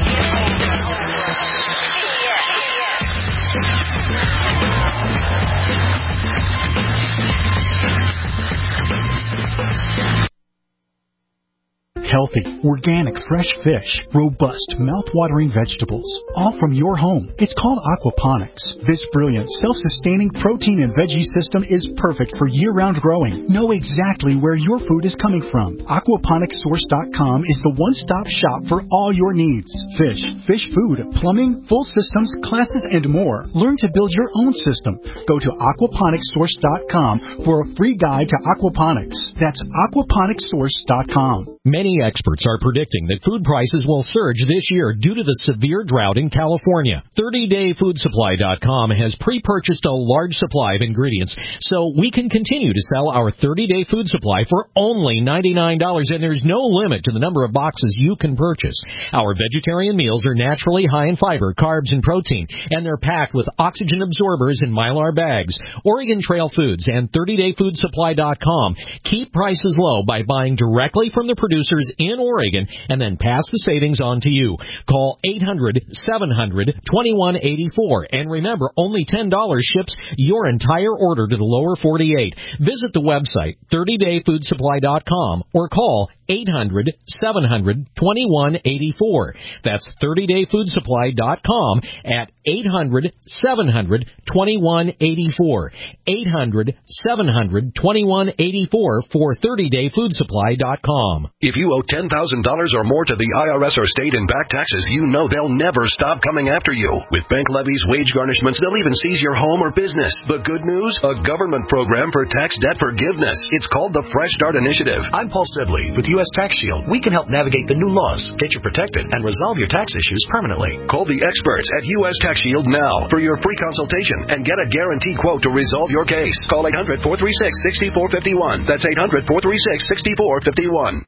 Healthy, organic, fresh fish, robust, mouth-watering vegetables, all from your home. It's called aquaponics. This brilliant, self-sustaining protein and veggie system is perfect for year-round growing. Know exactly where your food is coming from. aquaponics source dot com is the one-stop shop for all your needs. Fish, fish food, plumbing, full systems, classes, and more. Learn to build your own system. Go to aquaponics source dot com for a free guide to aquaponics. That's aquaponics source dot com. Many experts are predicting that food prices will surge this year due to the severe drought in California. thirty day food supply dot com has pre-purchased a large supply of ingredients so we can continue to sell our thirty day food supply for only ninety-nine dollars, and there's no limit to the number of boxes you can purchase. Our vegetarian meals are naturally high in fiber, carbs, and protein, and they're packed with oxygen absorbers in Mylar bags. Oregon Trail Foods and thirty day food supply dot com keep prices low by buying directly from the producers in Oregon and then pass the savings on to you. Call eight hundred, seven hundred, twenty-one eighty-four. And remember, only ten dollars ships your entire order to the lower forty-eight. Visit the website, thirty day food supply dot com, or call eight hundred, seven hundred, twenty-one eighty-four. That's thirty day food supply dot com at eight hundred, seven hundred, twenty-one eighty-four. eight hundred, seven hundred, twenty-one eighty-four for thirty day food supply dot com. If you owe ten thousand dollars or more to the I R S or state in back taxes, you know they'll never stop coming after you. With bank levies, wage garnishments, they'll even seize your home or business. The good news? A government program for tax debt forgiveness. It's called the Fresh Start Initiative. I'm Paul Sibley with U S Tax Shield. We can help navigate the new laws, get you protected, and resolve your tax issues permanently. Call the experts at U S Tax Shield now for your free consultation and get a guaranteed quote to resolve your case. Call eight hundred, four three six, six four five one. That's eight hundred, four three six, six four five one.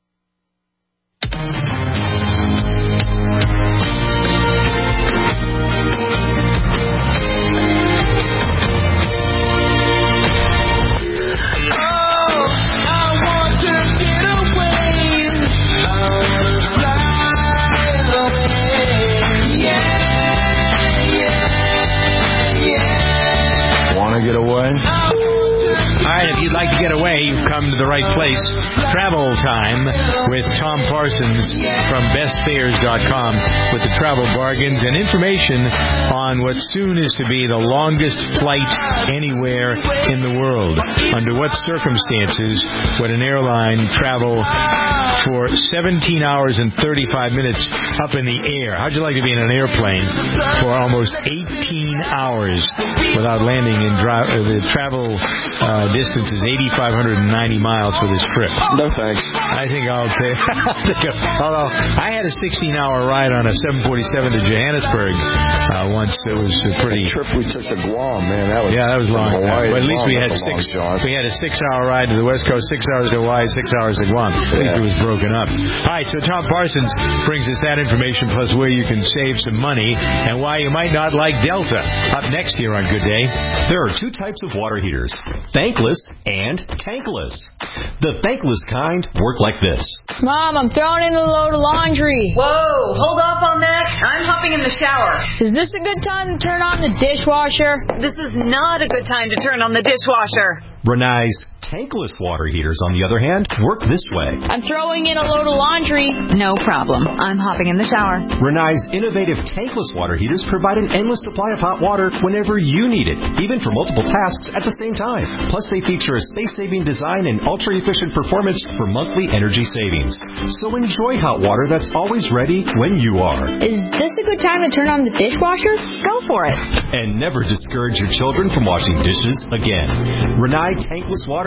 Get away? All right, if you'd like to get away, you've come to the right place. Travel Time with Tom Parsons from best fares dot com with the travel bargains and information on what soon is to be the longest flight anywhere in the world. Under what circumstances would an airline travel for seventeen hours and thirty-five minutes up in the air? How'd you like to be in an airplane for almost eighteen hours without landing in drive? Uh, the travel uh, distance is eight thousand five hundred ninety miles for this trip. No thanks. I think I'll take. Although I had a sixteen hour ride on a seven forty-seven to Johannesburg uh, once. It was a pretty the trip we took to Guam, man. That was yeah, that was long. Hawaii, but at least Guam, we had six. We had a six hour ride to the West Coast, six hours to Hawaii, six hours to Guam. At least yeah. it was broken up. All right, so Tom Parsons brings us that information plus where you can save some money and why you might not like Delta. Up next here on Good Day. There are two types of water heaters, thankless and tankless. The thankless kind work like this. Mom, I'm throwing in a load of laundry. Whoa, hold off on that. I'm hopping in the shower. Is this a good time to turn on the dishwasher? This is not a good time to turn on the dishwasher. Renai's tankless water heaters, on the other hand, work this way. I'm throwing in a load of laundry. No problem. I'm hopping in the shower. Renai's innovative tankless water heaters provide an endless supply of hot water whenever you need it, even for multiple tasks at the same time. Plus, they feature a space-saving design and ultra-efficient performance for monthly energy savings. So enjoy hot water that's always ready when you are. Is this a good time to turn on the dishwasher? Go for it. And never discourage your children from washing dishes again. Renai tankless water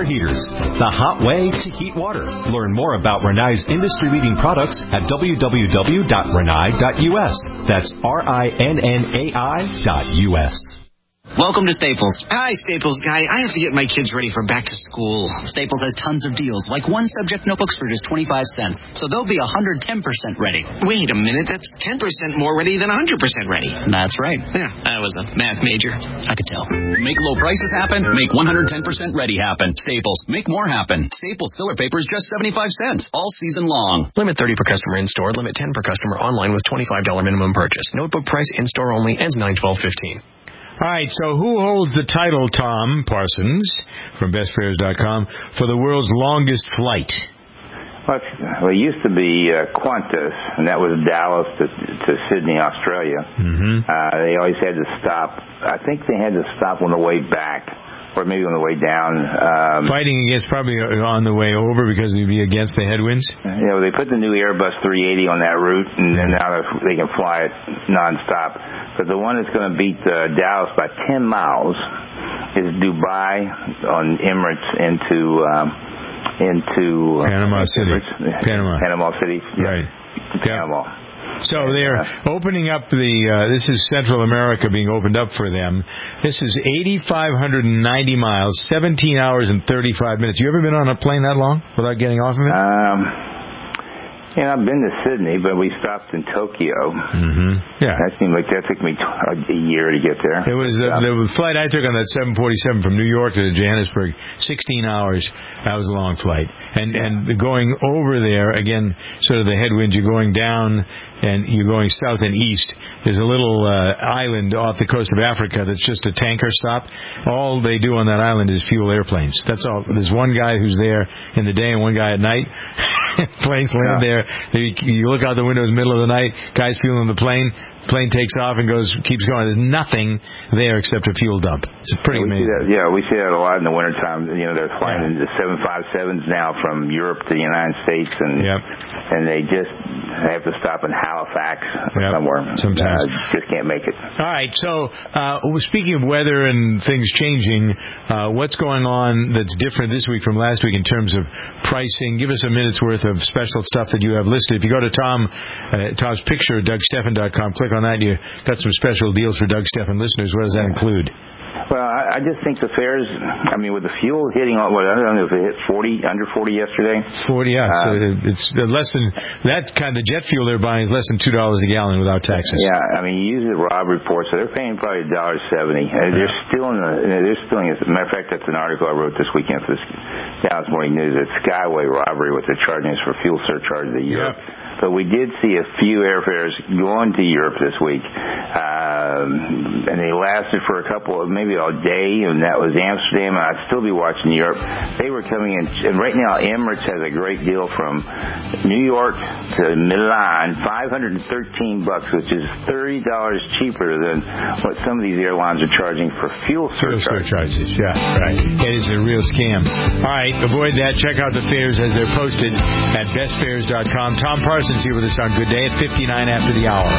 heaters, the hot way to heat water. Learn more about Rinnai's industry-leading products at w w w dot rinnai dot u s. That's R I N N A I dot U S. Welcome to Staples. Hi, Staples guy. I have to get my kids ready for back to school. Staples has tons of deals, like one subject notebooks for just twenty-five cents. So they'll be one hundred ten percent ready. Wait a minute. That's ten percent more ready than one hundred percent ready. That's right. Yeah, I was a math major. I could tell. Make low prices happen. Make one hundred ten percent ready happen. Staples. Make more happen. Staples filler paper is just seventy-five cents all season long. Limit thirty per customer in-store. Limit ten per customer online with twenty-five dollars minimum purchase. Notebook price in-store only. Ends nine twelve fifteen. All right, so who holds the title, Tom Parsons, from best fares dot com, for the world's longest flight? Well, well it used to be uh, Qantas, and that was Dallas to, to Sydney, Australia. Mm-hmm. Uh, they always had to stop. I think they had to stop on the way back, or maybe on the way down. Um, Fighting against, probably on the way over, because you'd be against the headwinds? You know, they put the new Airbus three eighty on that route, and, and now they can fly it nonstop. But the one that's going to beat uh, Dallas by ten miles is Dubai on Emirates into um, into uh, Panama City. Emirates. Panama. Panama City. Yeah. Right. Panama. So they're opening up the, uh, this is Central America being opened up for them. This is eight thousand five hundred ninety miles, seventeen hours and thirty-five minutes. You ever been on a plane that long without getting off of it? Um, yeah, I've been to Sydney, but we stopped in Tokyo. Mm-hmm. Yeah. That seemed like that took me a year to get there. It was uh, the flight I took on that seven forty-seven from New York to Johannesburg, sixteen hours. That was a long flight. And, and going over there, again, sort of the headwinds, you're going down and you're going south and east. There's a little uh, island off the coast of Africa that's just a tanker stop. All they do on that island is fuel airplanes. That's all. There's one guy who's there in the day and one guy at night. Planes land there. You look out the window in the middle of the night, guy's fueling the plane. Plane takes off and goes, keeps going. There's nothing there except a fuel dump. It's pretty yeah, we amazing. See that, yeah, we see that a lot in the wintertime. You know, they're flying yeah. the seven fifty-sevens now from Europe to the United States, and yep. and they just have to stop in Halifax yep. somewhere. Sometimes. Uh, just can't make it. All right, so uh, speaking of weather and things changing, uh, what's going on that's different this week from last week in terms of pricing? Give us a minute's worth of special stuff that you have listed. If you go to Tom, uh, Tom's picture, Doug Stephan dot com, click on that, you got some special deals for Doug Stephan listeners. What does that include? Well, I, I just think the fares, I mean, with the fuel hitting, on, what, I don't know if it hit forty, under forty yesterday. forty, yeah. Uh, so it's less than, that kind of jet fuel they're buying is less than two dollars a gallon without taxes. Yeah, I mean, you use the Rob report, so they're paying probably one dollar seventy. Uh, they're still in the, they're still in, as a matter of fact, that's an article I wrote this weekend for this Dallas Morning News. It's Skyway robbery, what they're charging us for fuel surcharge of the year. Yep. But we did see a few airfares going to Europe this week, um, and they lasted for a couple of, maybe a day, and that was Amsterdam, and I'd still be watching Europe. They were coming in, and right now Emirates has a great deal from New York to Milan, five hundred thirteen bucks, which is thirty dollars cheaper than what some of these airlines are charging for fuel surcharges. Fuel surcharges, yeah, right. It is a real scam. All right, avoid that. Check out the fares as they're posted at best fares dot com. Tom Parsons here with us on Good Day at fifty-nine after the hour.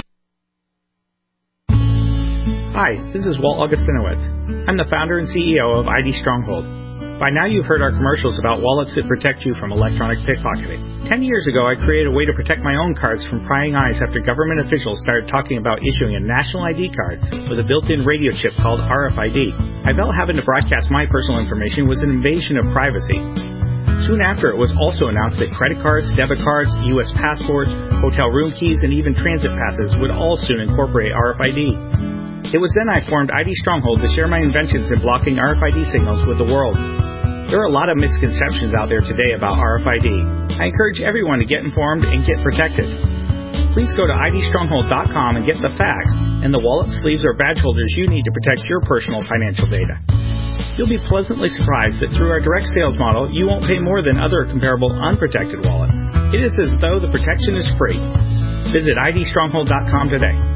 Hi, this is Walt Augustinowitz. I'm the founder and C E O of I D Stronghold. By now you've heard our commercials about wallets that protect you from electronic pickpocketing. Ten years ago I created a way to protect my own cards from prying eyes after government officials started talking about issuing a national I D card with a built-in radio chip called R F I D. I felt having to broadcast my personal information was an invasion of privacy. Soon after, it was also announced that credit cards, debit cards, U S passports, hotel room keys, and even transit passes would all soon incorporate R F I D. It was then I formed I D Stronghold to share my inventions in blocking R F I D signals with the world. There are a lot of misconceptions out there today about R F I D. I encourage everyone to get informed and get protected. Please go to I D stronghold dot com and get the facts and the wallet, sleeves, or badge holders you need to protect your personal financial data. You'll be pleasantly surprised that through our direct sales model, you won't pay more than other comparable unprotected wallets. It is as though the protection is free. Visit I D stronghold dot com today.